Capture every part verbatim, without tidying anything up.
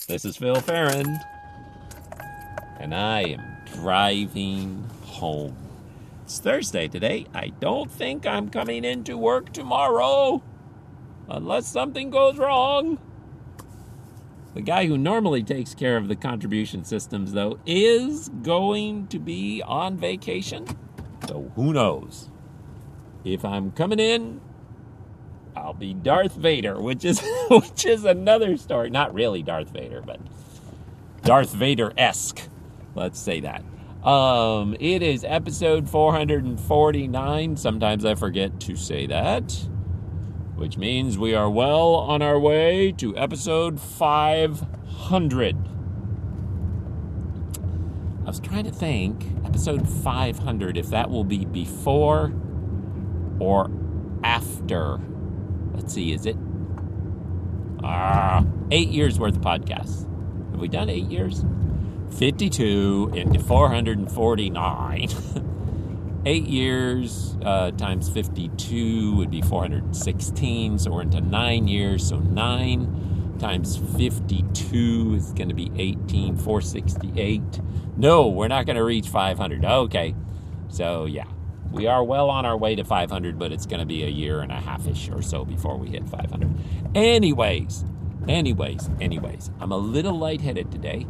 This is Phil Farron, and I am driving home. It's Thursday today. I don't think I'm coming into work tomorrow, unless something goes wrong. The guy who normally takes care of the contribution systems, though, is going to be on vacation. So who knows? If I'm coming in, I'll be Darth Vader, which is which is another story. Not really Darth Vader, but Darth Vader-esque. Let's say that. Um, it is episode four hundred forty-nine. Sometimes I forget to say that, which means we are well on our way to episode five hundred. I was trying to think, episode five hundred, if that will be before or after. Let's see, is it? Ah, eight years worth of podcasts. Have we done eight years? fifty-two into four hundred forty-nine. Eight years uh, times fifty-two would be four hundred sixteen. So we're into nine years. So nine times fifty-two is going to be eighteen, four hundred sixty-eight. No, we're not going to reach five hundred. Okay. So, yeah. We are well on our way to five hundred, but it's going to be a year and a half-ish or so before we hit five hundred. Anyways, anyways, anyways, I'm a little lightheaded today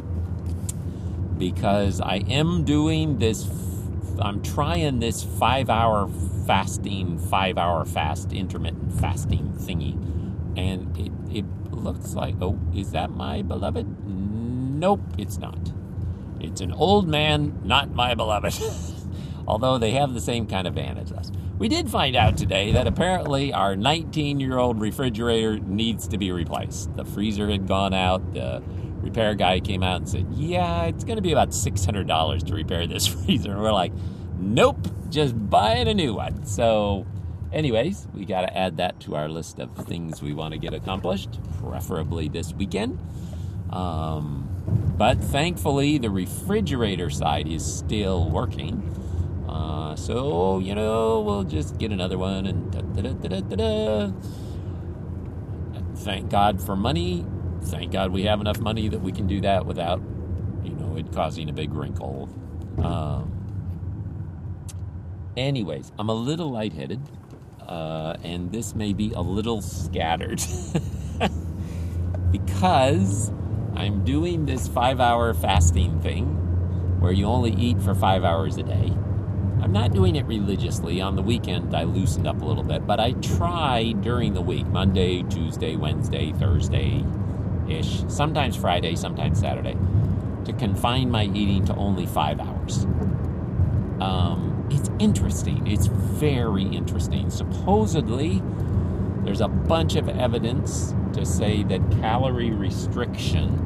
because I am doing this, I'm trying this five-hour fasting, five-hour fast, intermittent fasting thingy, and it, it looks like, oh, is that my beloved? Nope, it's not. It's an old man, not my beloved. Although they have the same kind of van as us. We did find out today that apparently our nineteen-year-old refrigerator needs to be replaced. The freezer had gone out. The repair guy came out and said, yeah, it's going to be about six hundred dollars to repair this freezer. And we're like, nope, just buying a new one. So anyways, we got to add that to our list of things we want to get accomplished, preferably this weekend. Um, but thankfully, the refrigerator side is still working. Uh, so, you know, we'll just get another one and da-da-da-da-da-da. Thank God for money. Thank God we have enough money that we can do that without, you know, it causing a big wrinkle. Um, anyways, I'm a little lightheaded, uh, and this may be a little scattered because I'm doing this five-hour fasting thing where you only eat for five hours a day. I'm not doing it religiously. On the weekend, I loosened up a little bit, but I try during the week, Monday, Tuesday, Wednesday, Thursday-ish, sometimes Friday, sometimes Saturday, to confine my eating to only five hours. Um, it's interesting. It's very interesting. Supposedly, there's a bunch of evidence to say that calorie restriction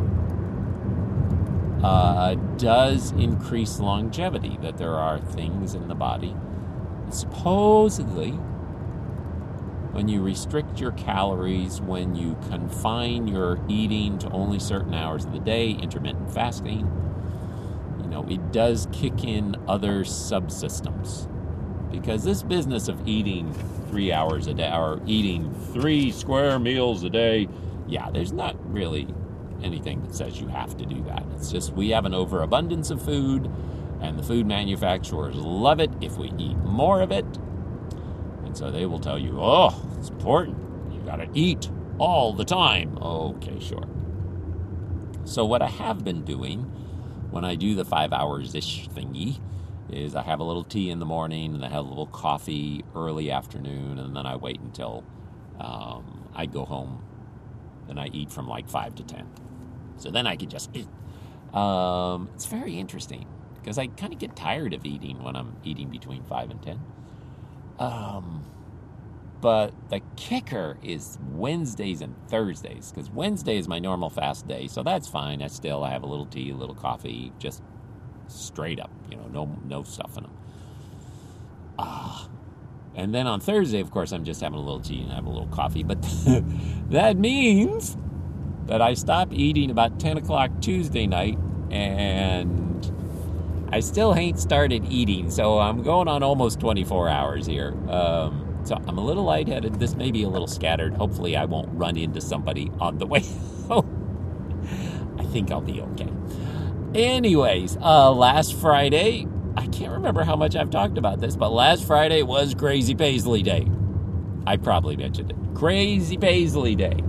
Uh, does increase longevity, that there are things in the body. Supposedly, when you restrict your calories, when you confine your eating to only certain hours of the day, intermittent fasting, you know, it does kick in other subsystems. Because this business of eating three hours a day, or eating three square meals a day, yeah, there's not really anything that says you have to do that. It's just we have an overabundance of food, and the food manufacturers love it if we eat more of it. And so they will tell you, oh, it's important. You got to eat all the time. Okay, sure. So what I have been doing when I do the five hours-ish thingy is I have a little tea in the morning, and I have a little coffee early afternoon, and then I wait until um, I go home, and I eat from like five to ten. So then I can just eat. Um, it's very interesting because I kind of get tired of eating when I'm eating between five and ten. Um, but the kicker is Wednesdays and Thursdays, because Wednesday is my normal fast day, so that's fine. I still I have a little tea, a little coffee, just straight up, you know, no no stuff in them. Ah. And then on Thursday, of course, I'm just having a little tea and I have a little coffee. But that means that I stop eating about ten o'clock Tuesday night, and I still ain't started eating. So I'm going on almost twenty-four hours here. Um, so I'm a little lightheaded. This may be a little scattered. Hopefully I won't run into somebody on the way home. think I'll be okay. Anyways, uh, last Friday, I can't remember how much I've talked about this, but last Friday was Crazy Paisley Day. I probably mentioned it. Crazy Paisley Day.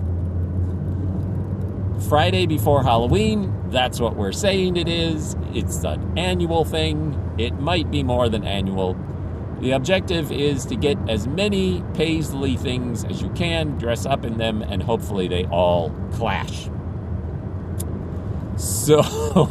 Friday before Halloween, that's what we're saying it is. It's an annual thing. It might be more than annual. The objective is to get as many Paisley things as you can, dress up in them, and hopefully they all clash. So,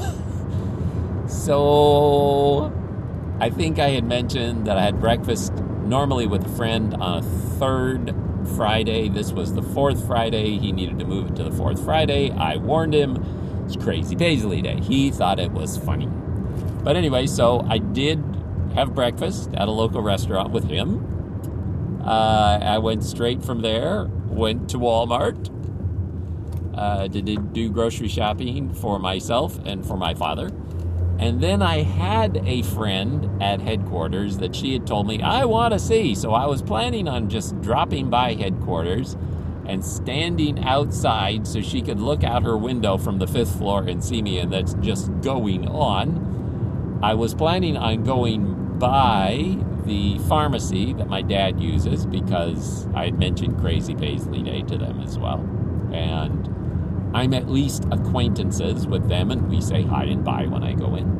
so I think I had mentioned that I had breakfast normally with a friend on a third Friday. This was the fourth Friday. He needed to move it to the fourth Friday. I warned him. It's Crazy Paisley Day. He thought it was funny. But anyway, so I did have breakfast at a local restaurant with him. Uh, I went straight from there, went to Walmart, uh, did do grocery shopping for myself and for my father. And then I had a friend at headquarters that she had told me, I want to see. So I was planning on just dropping by headquarters and standing outside so she could look out her window from the fifth floor and see me, and that's just going on. I was planning on going by the pharmacy that my dad uses because I had mentioned Crazy Paisley Day to them as well. And I'm at least acquaintances with them, and we say hi and bye when I go in.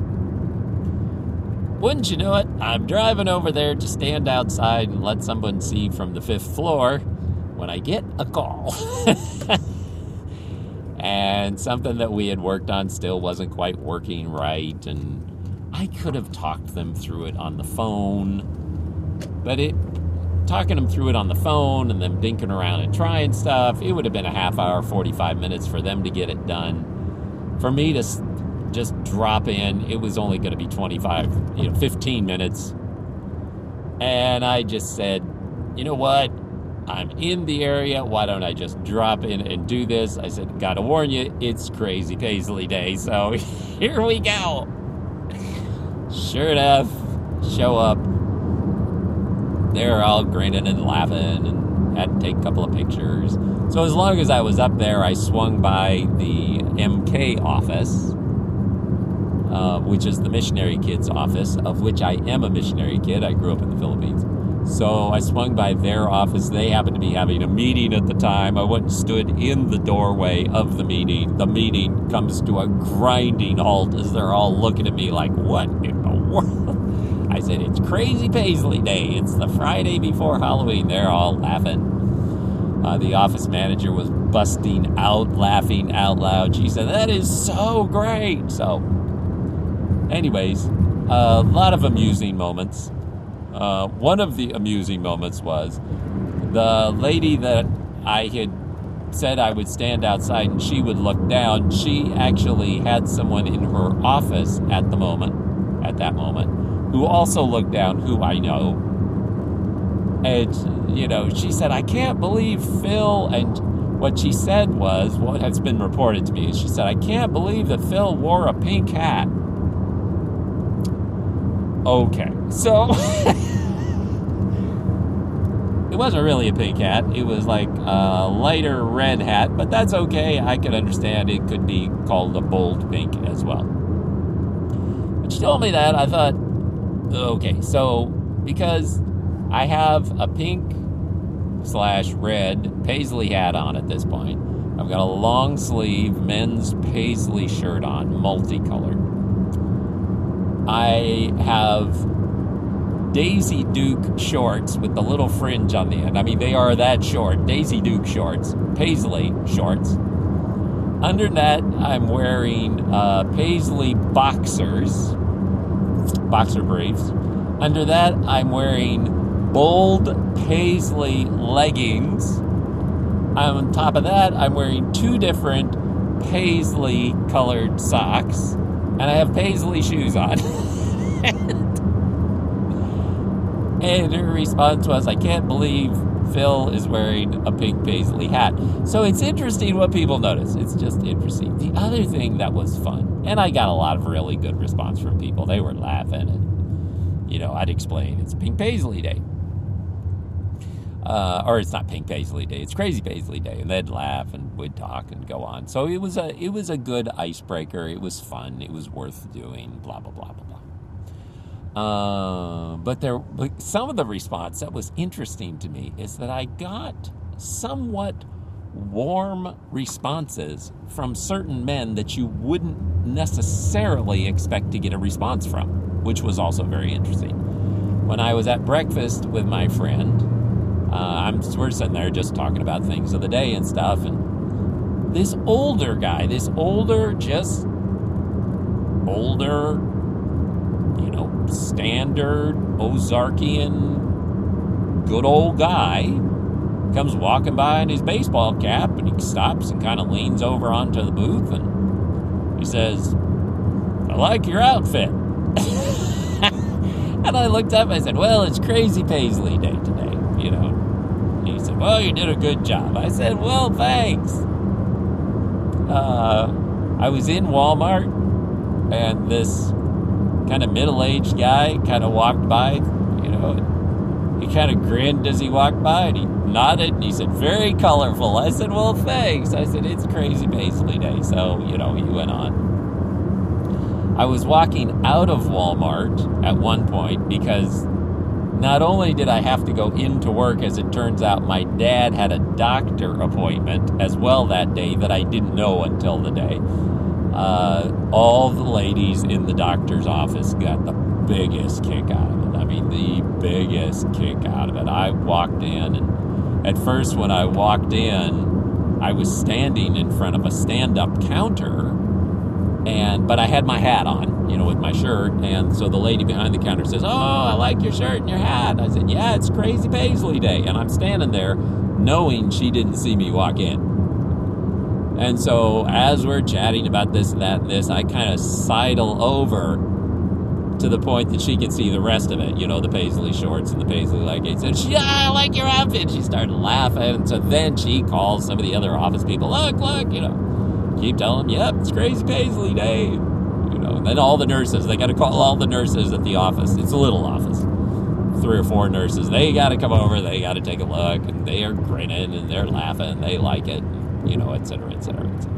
Wouldn't you know it, I'm driving over there to stand outside and let someone see from the fifth floor when I get a call. And something that we had worked on still wasn't quite working right, and I could have talked them through it on the phone, but it talking them through it on the phone and them dinking around and trying stuff, it would have been a half hour, forty-five minutes for them to get it done. For me to just drop in, it was only going to be twenty-five, you know, fifteen minutes. And I just said, you know what? I'm in the area. Why don't I just drop in and do this? I said, gotta warn you, it's Crazy Paisley Day. So here we go. Sure enough, show up. They're all grinning and laughing and had to take a couple of pictures. So as long as I was up there, I swung by the M K office, uh, which is the missionary kids office, of which I am a missionary kid. I grew up in the Philippines. So I swung by their office. They happened to be having a meeting at the time. I went and stood in the doorway of the meeting. The meeting comes to a grinding halt as they're all looking at me like, what in the world? I said, it's Crazy Paisley Day. It's the Friday before Halloween. They're all laughing. Uh, the office manager was busting out, laughing out loud. She said, that is so great. So, anyways, a lot of amusing moments. Uh, one of the amusing moments was the lady that I had said I would stand outside and she would look down. She actually had someone in her office at the moment, at that moment, who also looked down, who I know. And, you know, she said, I can't believe Phil, and what she said was, what has been reported to me, is she said, I can't believe that Phil wore a pink hat. Okay, so it wasn't really a pink hat. It was like a lighter red hat, but that's okay. I could understand it could be called a bold pink as well. When she told me that, I thought, okay, so because I have a pink slash red Paisley hat on at this point, I've got a long sleeve men's Paisley shirt on, multicolored. I have Daisy Duke shorts with the little fringe on the end. I mean, they are that short. Daisy Duke shorts, Paisley shorts. Under that, I'm wearing uh, Paisley boxers, boxer briefs. Under that, I'm wearing bold Paisley leggings. On top of that, I'm wearing two different Paisley colored socks. And I have Paisley shoes on. and, and her response was, I can't believe Phil is wearing a pink Paisley hat. So it's interesting what people notice. It's just interesting. The other thing that was fun, and I got a lot of really good response from people. They were laughing. And, you know, I'd explain, it's Pink Paisley Day. Uh, or it's not Pink Paisley Day, it's Crazy Paisley Day, and they'd laugh and we'd talk and go on. So it was a it was a good icebreaker. It was fun. It was worth doing. Blah blah blah blah blah. Uh, but there, but some of the response that was interesting to me is that I got somewhat warm responses from certain men that you wouldn't necessarily expect to get a response from, which was also very interesting. When I was at breakfast with my friend. Uh, I'm we're sitting there just talking about things of the day and stuff, and this older guy, this older, just older, you know, standard Ozarkian, good old guy, comes walking by in his baseball cap, and he stops and kind of leans over onto the booth, and he says, "I like your outfit." And I looked up, and I said, "Well, it's Crazy Paisley Day today, you know." He said, "Well, you did a good job." I said, "Well, thanks." Uh, I was in Walmart, and this kind of middle-aged guy kind of walked by, you know, and he kind of grinned as he walked by, and he nodded, and he said, "Very colorful." I said, "Well, thanks." I said, "It's Crazy Paisley Day." So, you know, he went on. I was walking out of Walmart at one point because not only did I have to go into work, as it turns out, my dad had a doctor appointment as well that day that I didn't know until the day. Uh, all the ladies in the doctor's office got the biggest kick out of it. I mean, the biggest kick out of it. I walked in, and at first when I walked in, I was standing in front of a stand-up counter, and but I had my hat on, you know, with my shirt, and so the lady behind the counter says, "Oh, I like your shirt and your hat." I said, "Yeah, it's Crazy Paisley Day," and I'm standing there knowing she didn't see me walk in. And so as we're chatting about this and that and this, I kind of sidle over to the point that she can see the rest of it, you know, the Paisley shorts and the Paisley leggings, and she, "Yeah, I like your outfit." She started laughing, and so then she calls some of the other office people, "Look, look, you know." Keep telling them, "Yep, it's Crazy Paisley Day." You know, and then all the nurses, they got to call all the nurses at the office. It's a little office. Three or four nurses. They got to come over. They got to take a look. And they are grinning and they're laughing. They like it. You know, et cetera, et cetera, et cetera.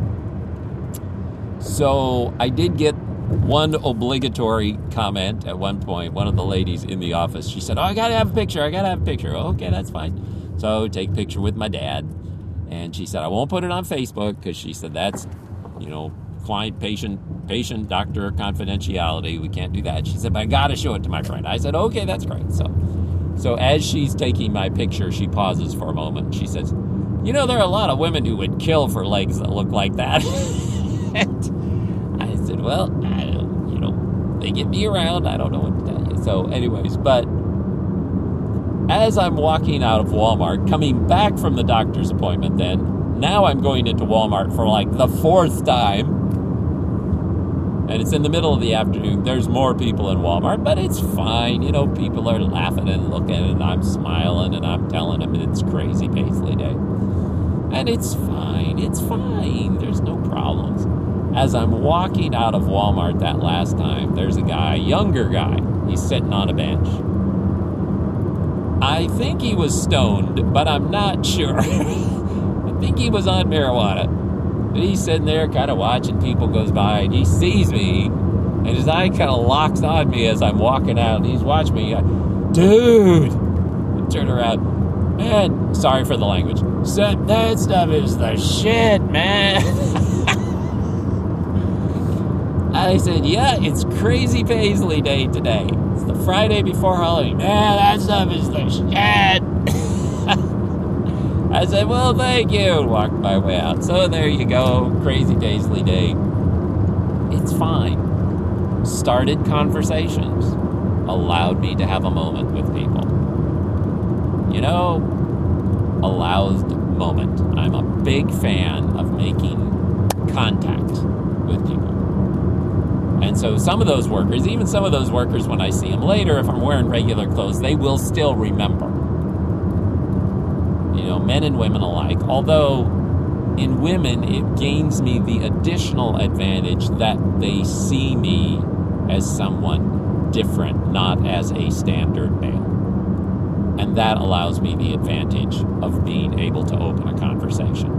So I did get one obligatory comment at one point. One of the ladies in the office, she said, "Oh, I got to have a picture. I got to have a picture." Okay, that's fine. So take a picture with my dad. And she said, "I won't put it on Facebook," because she said that's, you know, client, patient, patient, doctor confidentiality. We can't do that. She said, "But I got to show it to my friend." I said, "Okay, that's great." So, so as she's taking my picture, she pauses for a moment. She says, "You know, there are a lot of women who would kill for legs that look like that." And I said, "Well, I don't, you know, they get me around. I don't know what to tell you." So anyways, but as I'm walking out of Walmart, coming back from the doctor's appointment then, now I'm going into Walmart for like the fourth time, and it's in the middle of the afternoon. There's more people in Walmart, but it's fine. You know, people are laughing and looking, and I'm smiling, and I'm telling them it's Crazy Paisley Day. And it's fine. It's fine. There's no problems. As I'm walking out of Walmart that last time, there's a guy, a younger guy. He's sitting on a bench. I think he was stoned, but I'm not sure. I think he was on marijuana. But he's sitting there kind of watching people goes by, and he sees me, and his eye kind of locks on me as I'm walking out, and he's watching me. I, "Dude!" I turn around. "Man, sorry for the language. So that stuff is the shit, man." I said, "Yeah, it's Crazy Paisley Day today. It's the Friday before Halloween." "Man, that stuff is the shit." I said, "Well, thank you," and walked my way out. So there you go, Crazy Paisley Day. It's fine. Started conversations. Allowed me to have a moment with people. You know, allows moment. I'm a big fan of making contact with people. And so some of those workers, even some of those workers, when I see them later, if I'm wearing regular clothes, they will still remember. You know, men and women alike. Although in women, it gains me the additional advantage that they see me as someone different, not as a standard male. And that allows me the advantage of being able to open a conversation.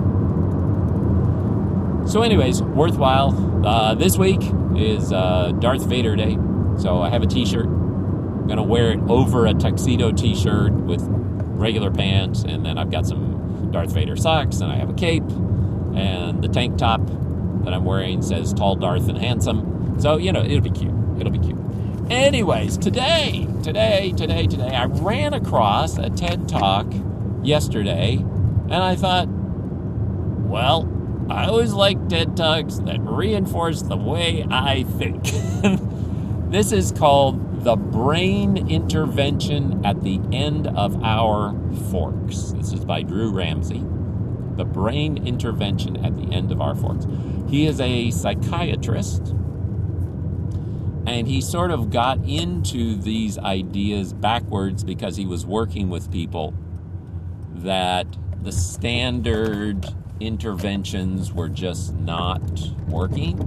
So anyways, worthwhile. Uh, this week is uh, Darth Vader Day. So I have a t-shirt. I'm going to wear it over a tuxedo t-shirt with regular pants. And then I've got some Darth Vader socks. And I have a cape. And the tank top that I'm wearing says Tall Darth and Handsome. So, you know, it'll be cute. It'll be cute. Anyways, today, today, today, today, I ran across a TED Talk yesterday, and I thought, well, I always like TED Talks that reinforce the way I think. This is called The Brain Intervention at the End of Our Forks. This is by Drew Ramsey. The Brain Intervention at the End of Our Forks. He is a psychiatrist. And he sort of got into these ideas backwards because he was working with people that the standard interventions were just not working.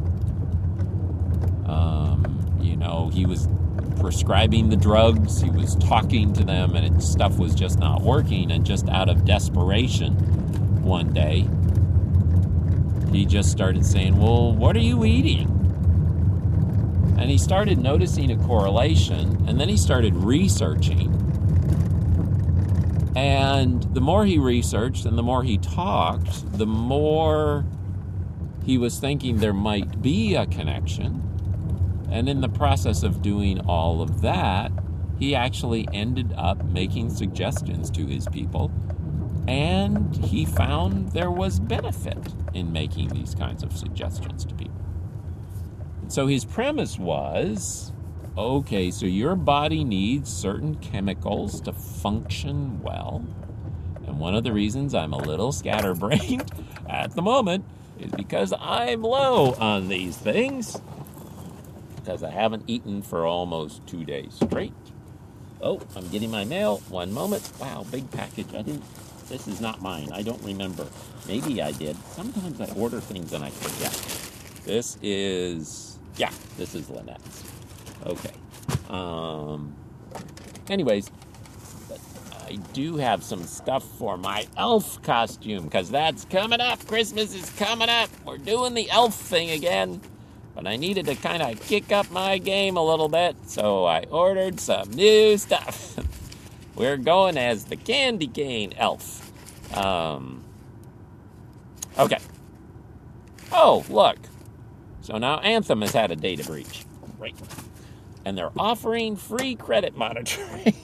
Um, you know, he was prescribing the drugs, he was talking to them, and it, stuff was just not working. And just out of desperation, one day, he just started saying, well, what are you eating? And he started noticing a correlation, and then he started researching. And the more he researched and the more he talked, the more he was thinking there might be a connection. And in the process of doing all of that, he actually ended up making suggestions to his people. And he found there was benefit in making these kinds of suggestions to people. So his premise was, okay, so your body needs certain chemicals to function well. And one of the reasons I'm a little scatterbrained at the moment is because I'm low on these things. Because I haven't eaten for almost two days straight. Oh, I'm getting my mail. One moment. Wow, big package. I didn't, this is not mine. I don't remember. Maybe I did. Sometimes I order things and I forget. This is... Yeah, this is Lynette's. Okay. Um, anyways, but I do have some stuff for my elf costume, because that's coming up. Christmas is coming up. We're doing the elf thing again. But I needed to kind of kick up my game a little bit, so I ordered some new stuff. We're going as the candy cane elf. Um, okay. Oh, look. So now Anthem has had a data breach. Great. And they're offering free credit monitoring.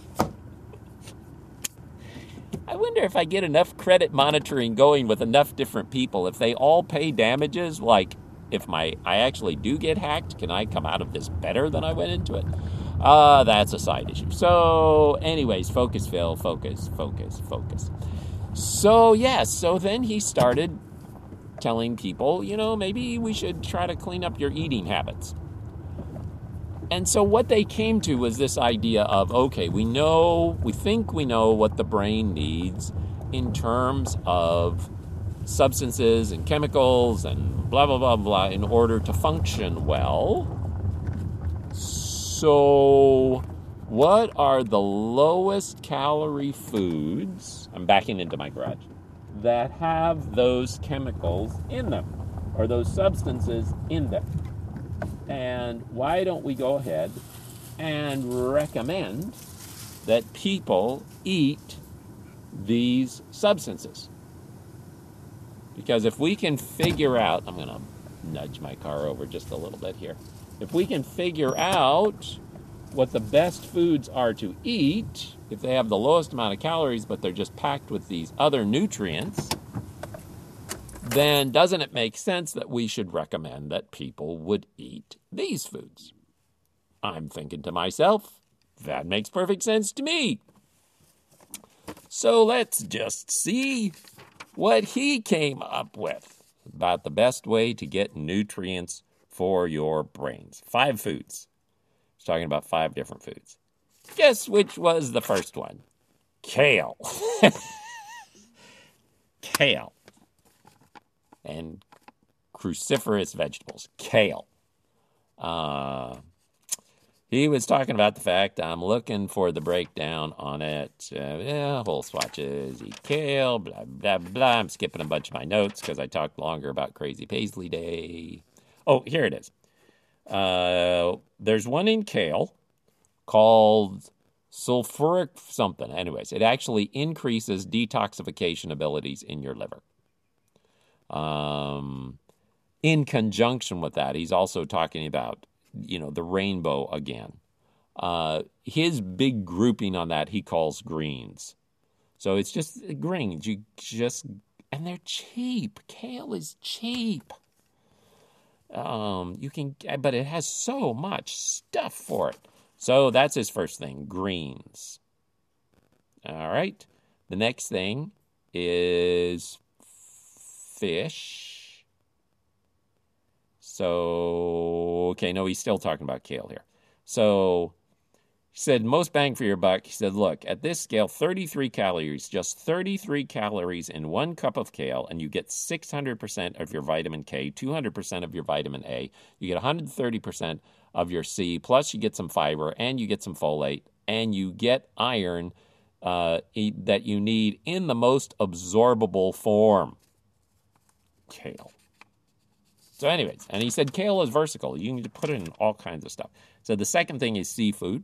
I wonder if I get enough credit monitoring going with enough different people, if they all pay damages, like if my I actually do get hacked, can I come out of this better than I went into it? Uh, that's a side issue. So anyways, focus, Phil, focus, focus, focus. So yes, so then he started telling people, you know, maybe we should try to clean up your eating habits. And so what they came to was this idea of, okay, we know, we think we know what the brain needs in terms of substances and chemicals and blah, blah, blah, blah, in order to function well. So what are the lowest calorie foods, I'm backing into my garage, that have those chemicals in them, or those substances in them? And why don't we go ahead and recommend that people eat these substances? Because if we can figure out, I'm going to nudge my car over just a little bit here. If we can figure out what the best foods are to eat, if they have the lowest amount of calories, but they're just packed with these other nutrients, then doesn't it make sense that we should recommend that people would eat these foods? I'm thinking to myself, that makes perfect sense to me. So let's just see what he came up with about the best way to get nutrients for your brains. Five foods. He's talking about five different foods. Guess which was the first one? Kale. Kale. And cruciferous vegetables. Kale. Uh, he was talking about the fact I'm looking for the breakdown on it. Uh, yeah, whole swatches, eat kale, blah, blah, blah. I'm skipping a bunch of my notes because I talked longer about Crazy Paisley Day. Oh, here it is. Uh, there's one in kale called sulfuric something. Anyways, it actually increases detoxification abilities in your liver. Um, in conjunction with that, he's also talking about, you know, the rainbow again. Uh, his big grouping on that he calls greens. So it's just greens. You just, and they're cheap. Kale is cheap. Um, you can, but it has so much stuff for it. So that's his first thing, greens. All right. The next thing is fish. So, okay, no, he's still talking about kale here. So he said, most bang for your buck. He said, look, at this scale, thirty-three calories, just thirty-three calories in one cup of kale, and you get six hundred percent of your vitamin K, two hundred percent of your vitamin A. You get one hundred thirty percent of your C, plus you get some fiber, and you get some folate, and you get iron uh, that you need in the most absorbable form. Kale. So anyways, and he said kale is versatile. You can put it in all kinds of stuff. So the second thing is seafood.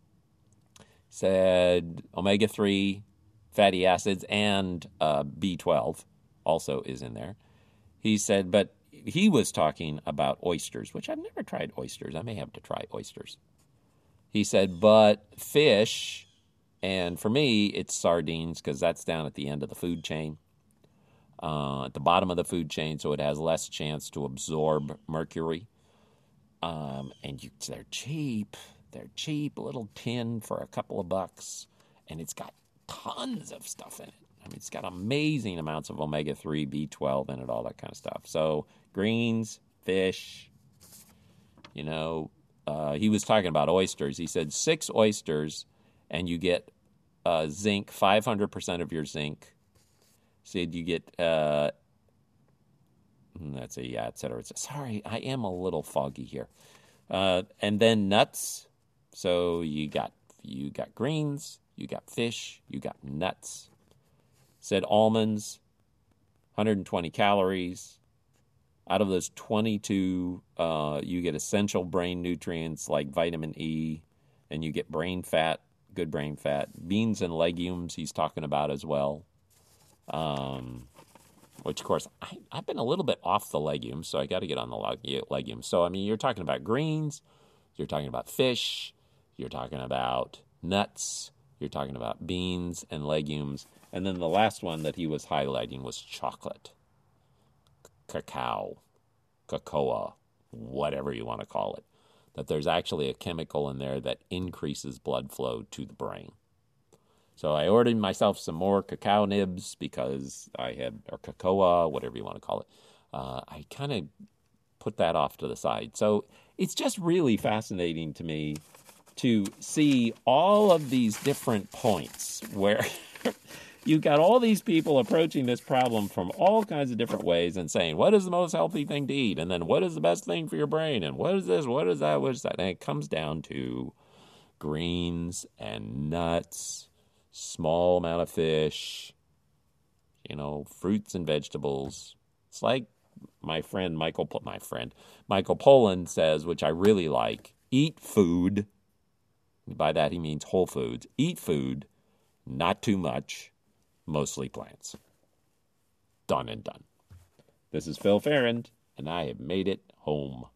Said omega three fatty acids and uh, B twelve also is in there. He said, but he was talking about oysters, which I've never tried oysters. I may have to try oysters. He said, but fish, and for me, it's sardines because that's down at the end of the food chain, uh, at the bottom of the food chain, so it has less chance to absorb mercury. Um, and you, they're cheap. They're cheap, a little tin for a couple of bucks, and it's got tons of stuff in it. I mean, it's got amazing amounts of omega three, B twelve in it, all that kind of stuff. So greens, fish, you know, uh, he was talking about oysters. He said six oysters, and you get uh, zinc, five hundred percent of your zinc. Said you get, uh, that's a, yeah, et cetera. It's a, sorry, I am a little foggy here. Uh, and then nuts. So you got you got greens, you got fish, you got nuts. Said almonds, one hundred twenty calories. Out of those twenty-two, uh, you get essential brain nutrients like vitamin E, and you get brain fat, good brain fat. Beans and legumes he's talking about as well. Um, which, of course, I, I've been a little bit off the legumes, so I got to get on the leg- legumes. So, I mean, you're talking about greens, you're talking about fish, you're talking about nuts, you're talking about beans and legumes. And then the last one that he was highlighting was chocolate, cacao, cocoa, whatever you want to call it. That there's actually a chemical in there that increases blood flow to the brain. So I ordered myself some more cacao nibs because I had, or cocoa, whatever you want to call it. Uh, I kind of put that off to the side. So it's just really fascinating to me to see all of these different points where you've got all these people approaching this problem from all kinds of different ways and saying, what is the most healthy thing to eat? And then what is the best thing for your brain? And what is this? What is that? What is that? And it comes down to greens and nuts, small amount of fish, you know, fruits and vegetables. It's like my friend Michael, my friend, Michael Pollan says, which I really like, eat food. By that he means whole foods. Eat food, not too much, mostly plants. Done and done. This is Phil Ferrand, and I have made it home.